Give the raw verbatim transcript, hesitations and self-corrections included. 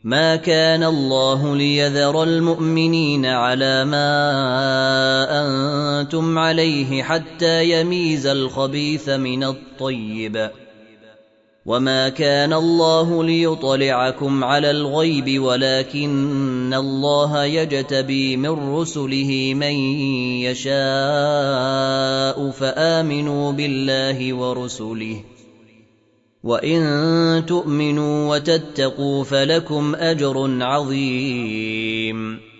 ما كان الله ليذر المؤمنين على ما أنتم عليه حتى يميز الخبيث من الطيب، وما كان الله ليطلعكم على الغيب ولكن الله يجتبي من رسله من يشاء، فآمنوا بالله ورسله، وإن تؤمنوا وتتقوا فلكم أجر عظيم.